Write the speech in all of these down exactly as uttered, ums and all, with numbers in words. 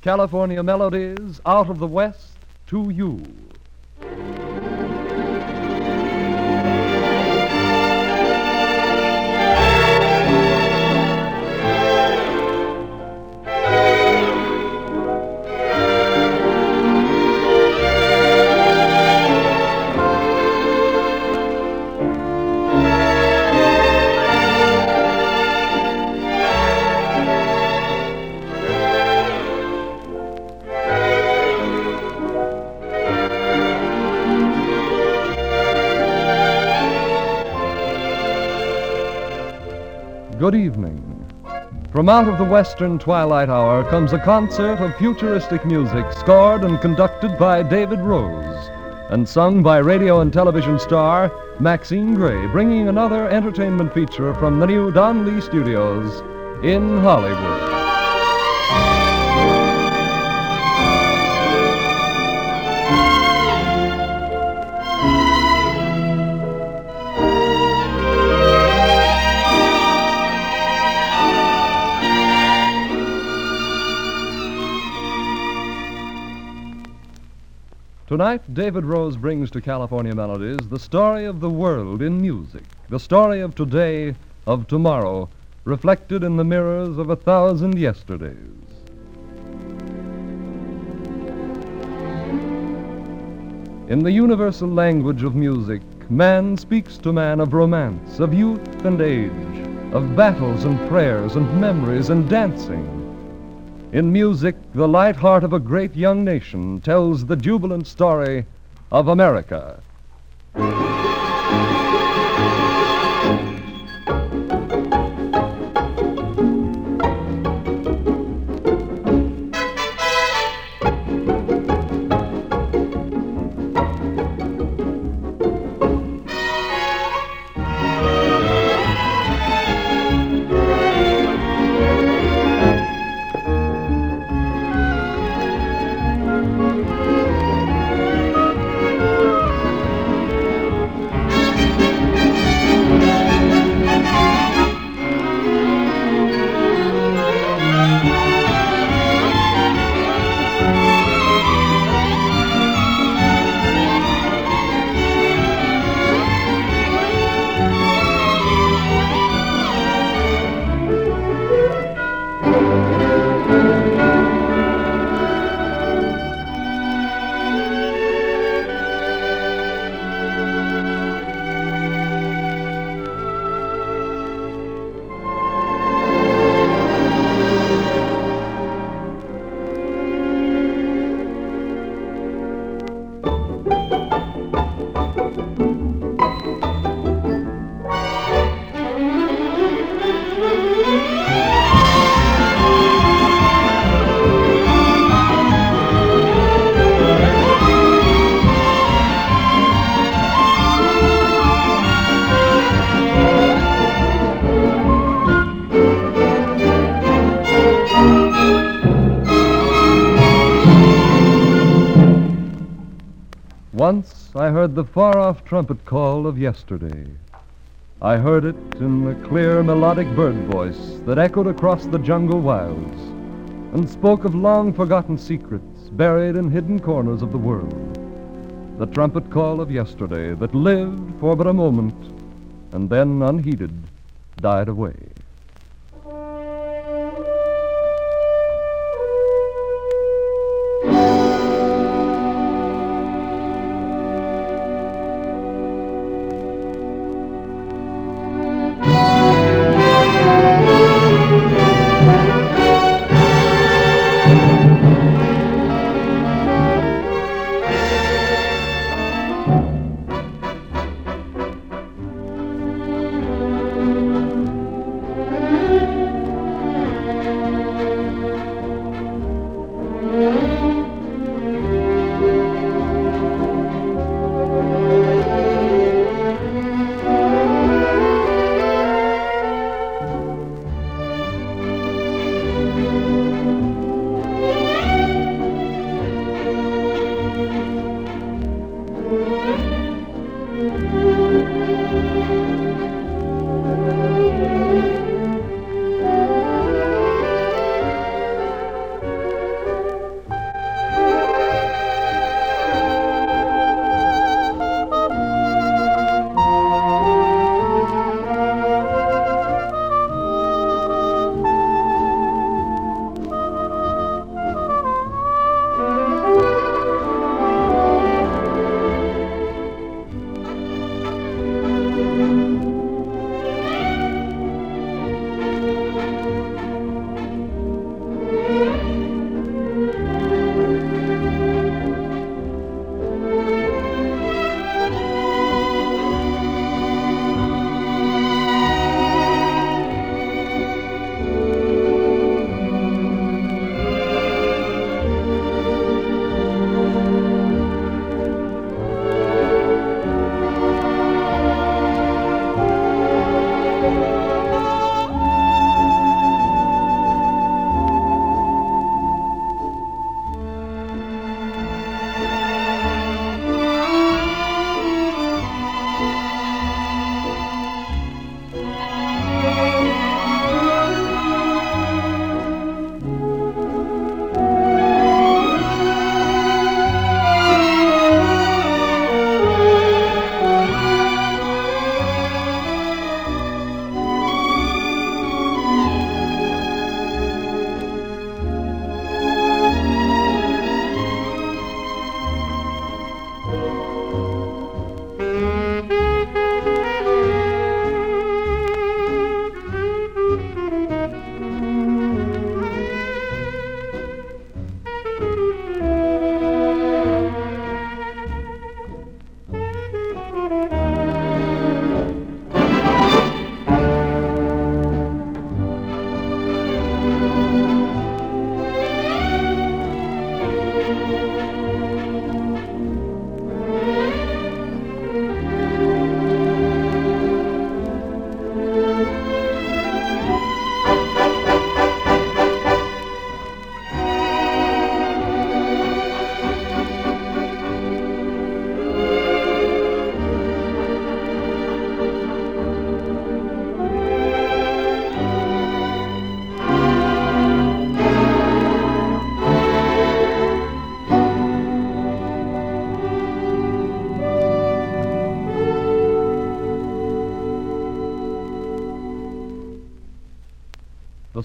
California Melodies, out of the West to you. Good evening. From out of the western twilight hour comes a concert of futuristic music scored and conducted by David Rose and sung by radio and television star Maxine Gray, bringing another entertainment feature from the new Don Lee Studios in Hollywood. Tonight, David Rose brings to California Melodies the story of the world in music, the story of today, of tomorrow, reflected in the mirrors of a thousand yesterdays. In the universal language of music, man speaks to man of romance, of youth and age, of battles and prayers and memories and dancing. In music, the light heart of a great young nation tells the jubilant story of America. Once I heard the far-off trumpet call of yesterday. I heard it in the clear melodic bird voice that echoed across the jungle wilds and spoke of long-forgotten secrets buried in hidden corners of the world. The trumpet call of yesterday that lived for but a moment and then, unheeded, died away.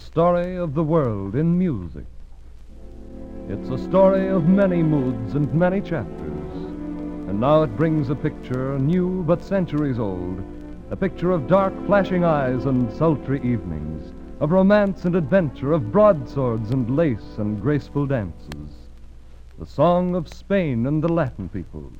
story of the world in music. It's a story of many moods and many chapters, and now it brings a picture new but centuries old, a picture of dark flashing eyes and sultry evenings, of romance and adventure, of broadswords and lace and graceful dances. The song of Spain and the Latin peoples.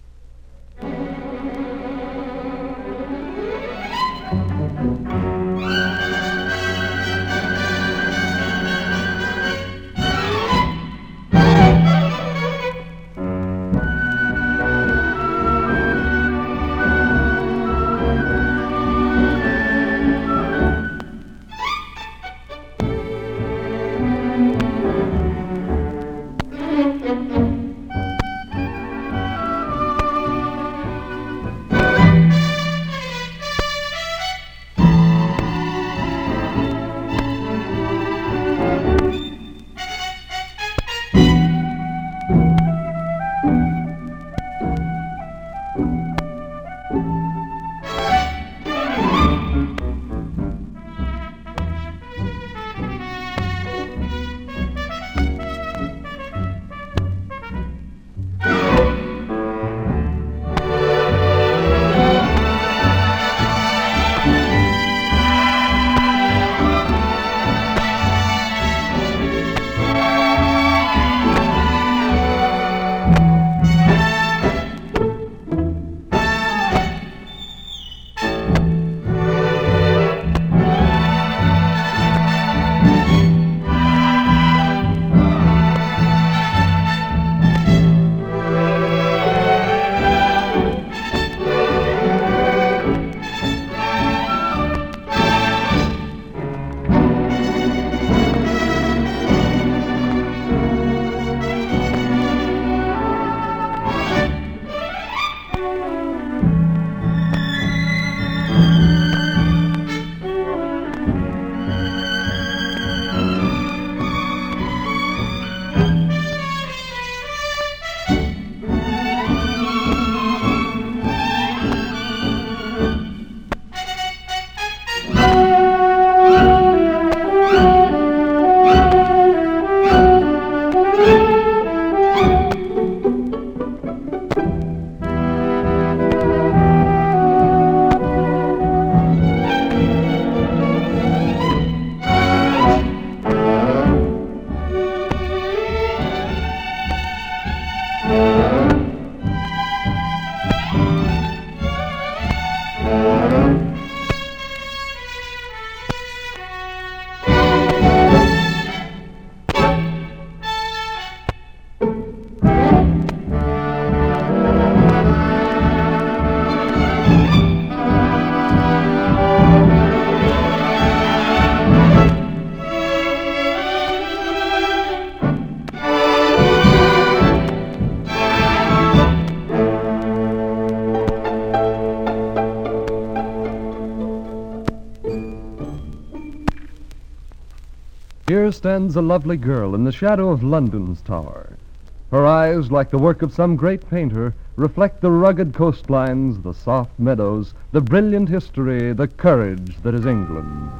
Here stands a lovely girl in the shadow of London's tower. Her eyes, like the work of some great painter, reflect the rugged coastlines, the soft meadows, the brilliant history, the courage that is England.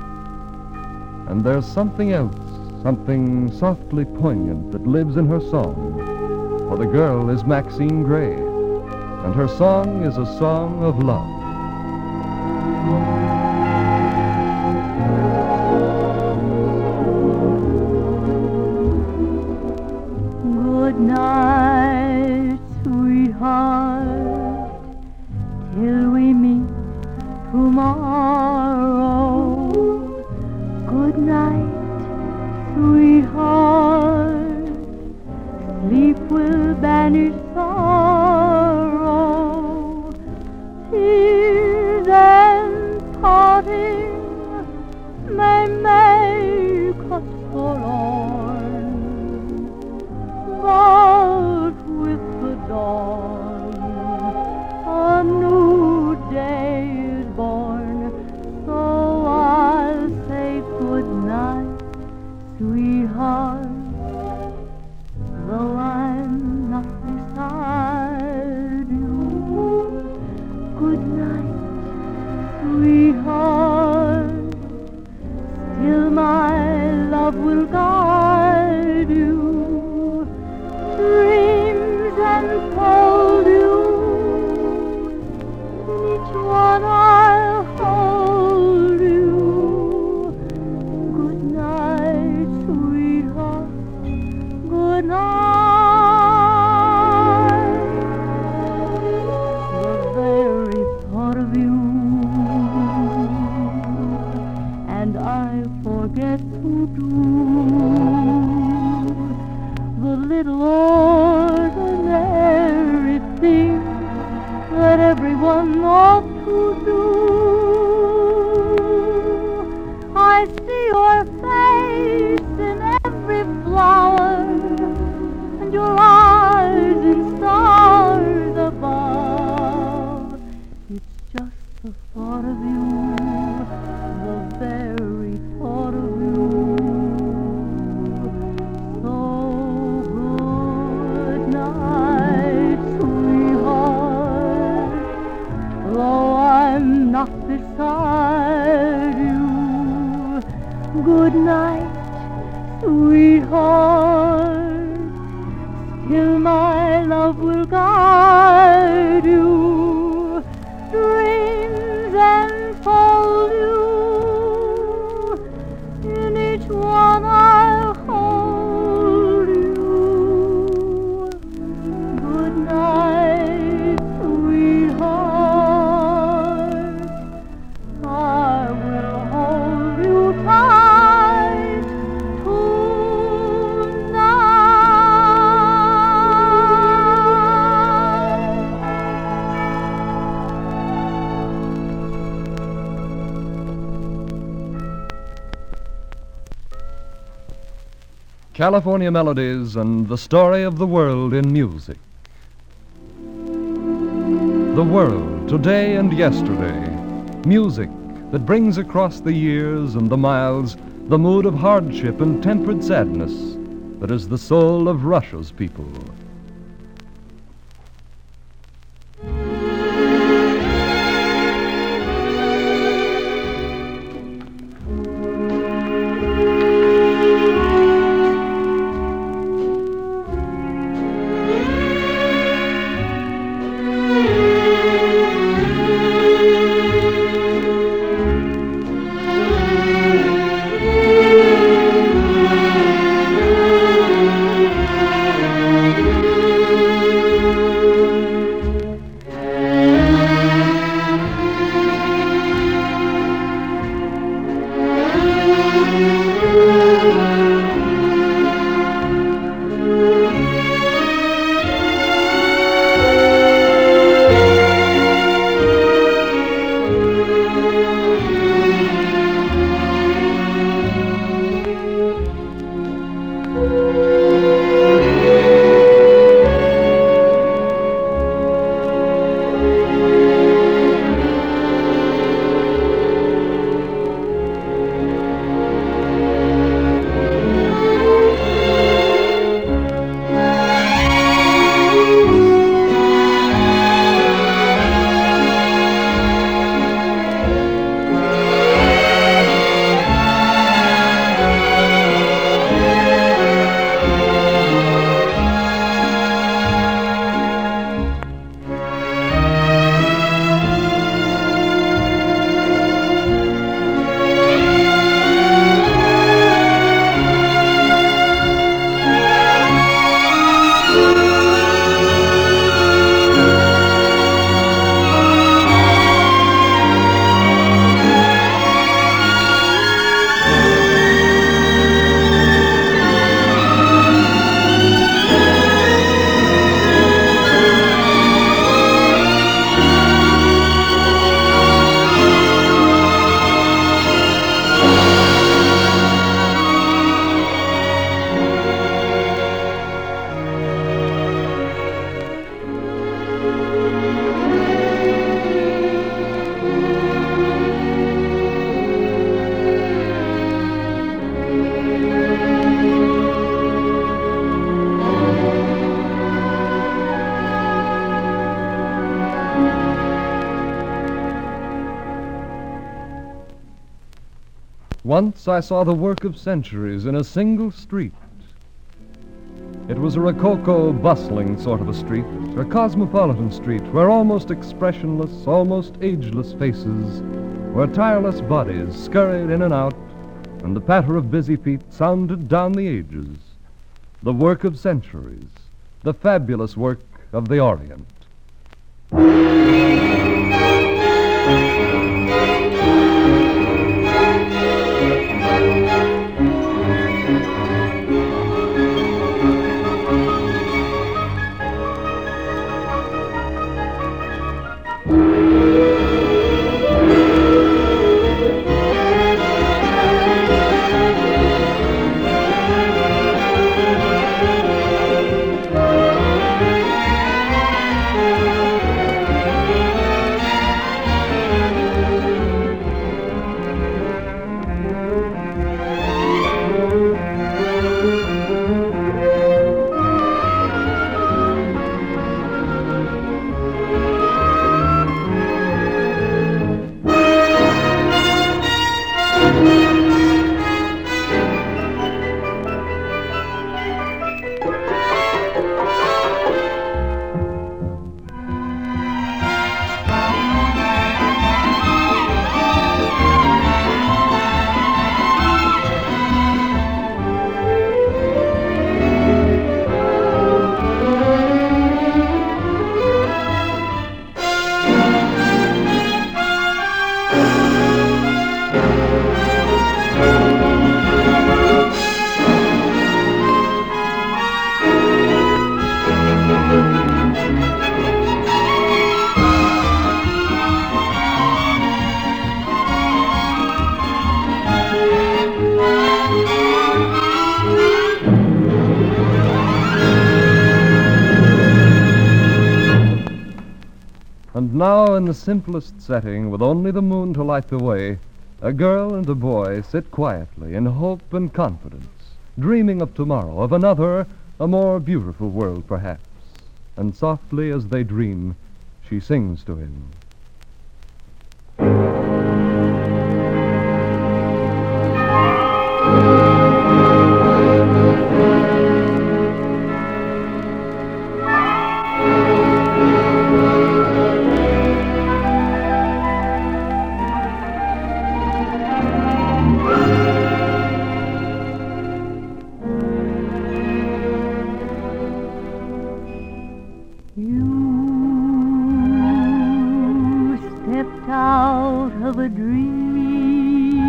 And there's something else, something softly poignant that lives in her song. For the girl is Maxine Gray, and her song is a song of love. Good night, sweetheart, till we meet tomorrow. Good night, sweetheart, sleep will banish sorrow. Tears and parting may make us forlorn, but with the dawn a new day is born. So I'll say good night, sweetheart, though I'm not beside you. Good night, sweetheart, still my beside you, dreams enfold you. Each one I'll hold you. Good night, sweetheart. Good night. The very thought of you, and I forget to do the little ordinary thing that everyone ought to do. I see your face in every flower, and your eyes in stars above. It's just the thought of you, the very thought of you. So good night, sweetheart. Though I'm not beside you, good night, sweetheart. Still my love will guide you. Dreams enfold you. In each one I'll hold you. Good night, sweetheart. I will hold you tight California Melodies and the story of the world in music. The world, today and yesterday. Music that brings across the years and the miles the mood of hardship and tempered sadness that is the soul of Russia's people. Once I saw the work of centuries in a single street. It was a rococo, bustling sort of a street, a cosmopolitan street where almost expressionless, almost ageless faces, where tireless bodies scurried in and out, and the patter of busy feet sounded down the ages. The work of centuries, the fabulous work of the Orient. And now, in the simplest setting, with only the moon to light the way, a girl and a boy sit quietly in hope and confidence, dreaming of tomorrow, of another, a more beautiful world, perhaps. And softly as they dream, she sings to him. Out of a dream,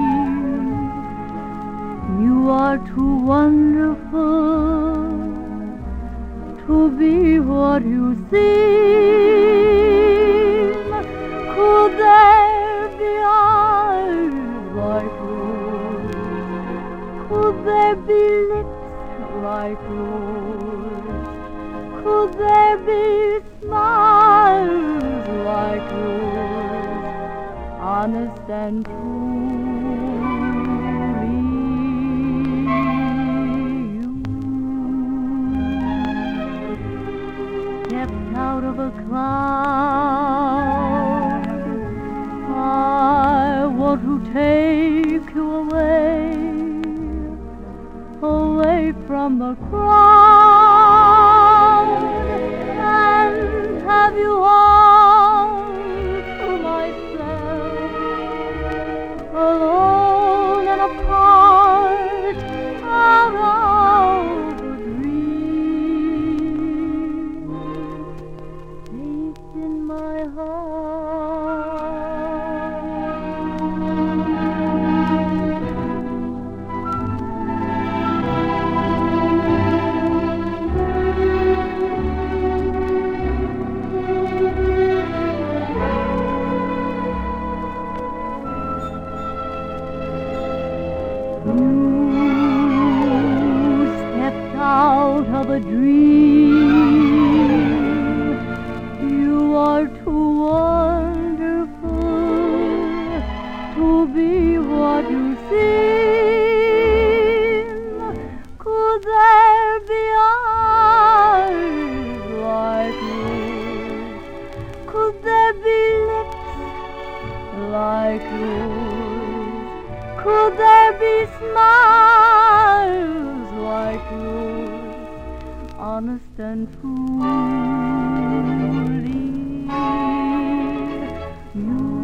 you are too wonderful to be what you seem. Could there be eyes like yours? Could there be lips like yours? Could there be smiles like yours? Honest and truly you stepped out of a cloud. I want to take you away, away from the crowd, and have you all to myself, alone and apart, out of a dream, safe in my out of a dream. You are too wonderful to be what you seem. Could there be eyes like yours? Could there be lips like yours? Could there be smiles like yours? honest and truly. You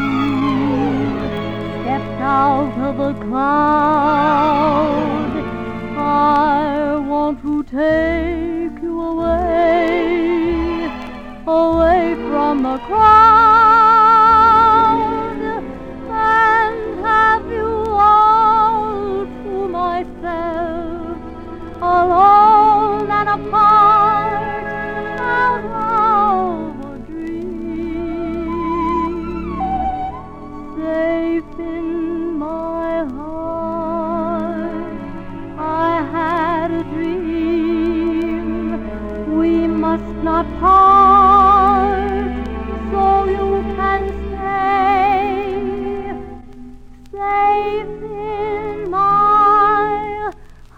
stepped out of a cloud. I want to take you away, away from the crowd, and have you all to myself, alone and apart, out of a dream, safe in my heart. I had a dream, we must not part, so you can stay safe in my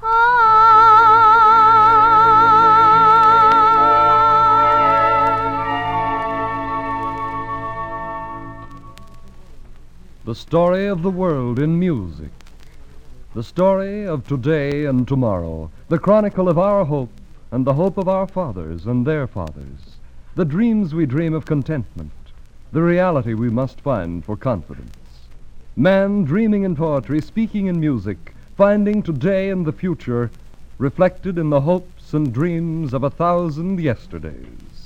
The story of the world in music. The story of today and tomorrow. The chronicle of our hope and the hope of our fathers and their fathers. The dreams we dream of contentment. The reality we must find for confidence. Man dreaming in poetry, speaking in music, finding today and the future reflected in the hopes and dreams of a thousand yesterdays.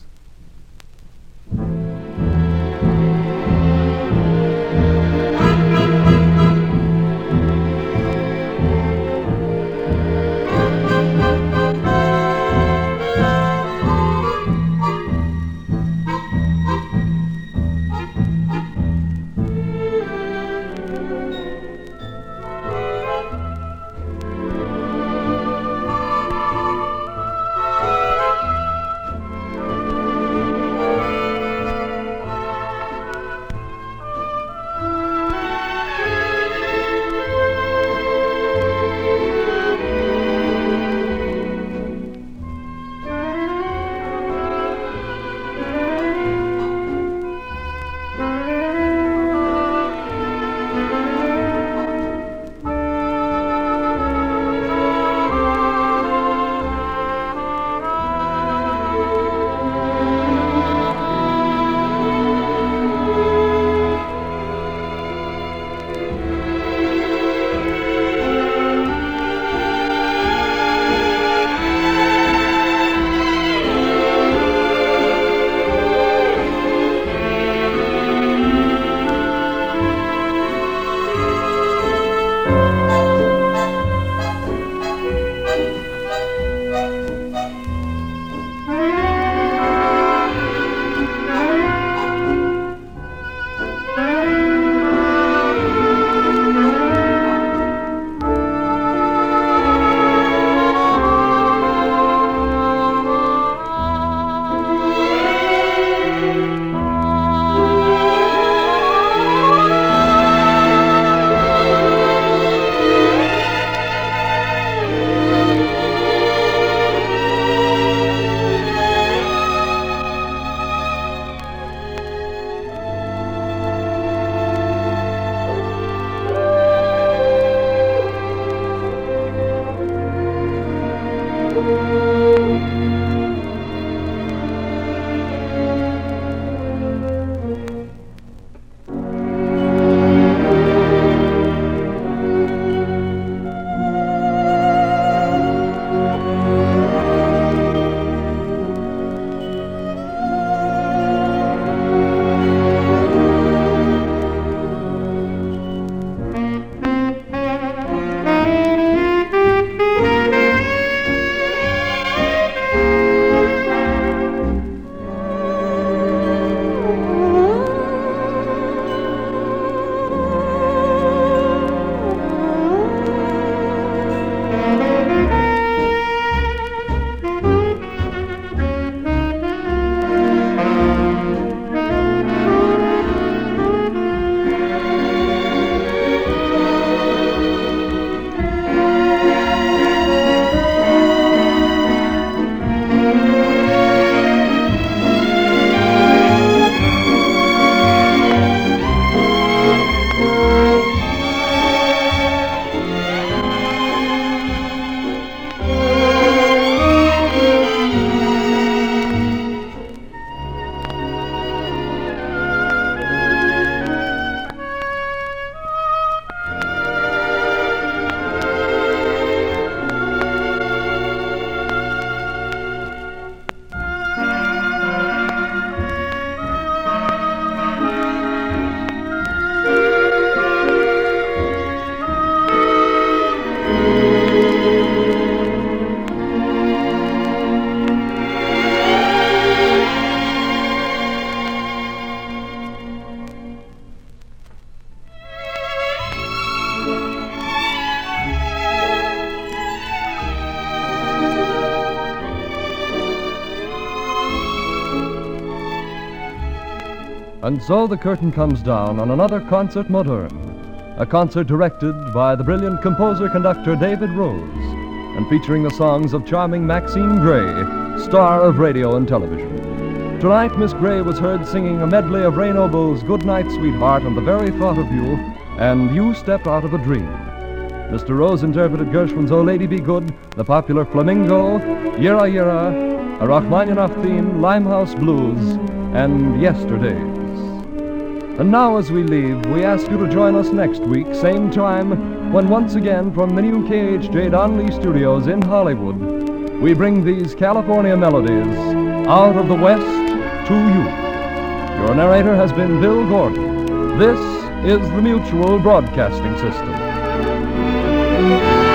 And so the curtain comes down on another concert moderne, a concert directed by the brilliant composer-conductor David Rose, and featuring the songs of charming Maxine Gray, star of radio and television. Tonight, Miss Gray was heard singing a medley of Ray Noble's Good Night, Sweetheart, and The Very Thought of You, and You Stepped Out of a Dream. Mister Rose interpreted Gershwin's Oh Lady Be Good, the popular Flamingo, Yira Yira, a Rachmaninoff theme, Limehouse Blues, and Yesterdays. And now as we leave, we ask you to join us next week, same time, when once again from the new K H J Donnelly Studios in Hollywood, we bring these California melodies out of the West to you. Your narrator has been Bill Gordon. This is the Mutual Broadcasting System.